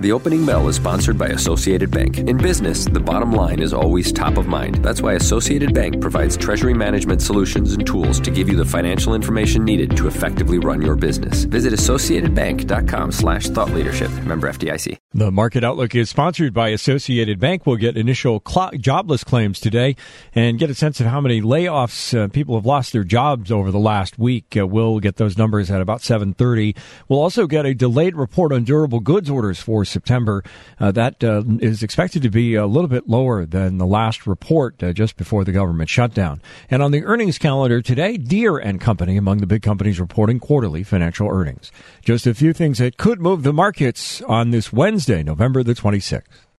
The Opening Bell is sponsored by Associated Bank. In business, the bottom line is always top of mind. That's why Associated Bank provides treasury management solutions and tools to give you the financial information needed to effectively run your business. Visit associatedbank.com/thoughtleadership. Member FDIC. The Market Outlook is sponsored by Associated Bank. We'll get initial jobless claims today and get a sense of how many layoffs people have lost their jobs over the last week. We'll get those numbers at about 7:30. We'll also get a delayed report on durable goods orders for September. That is expected to be a little bit lower than the last report just before the government shutdown. And on the earnings calendar today, Deere & Company among the big companies reporting quarterly financial earnings. Just a few things that could move the markets on this Wednesday, November the 26th.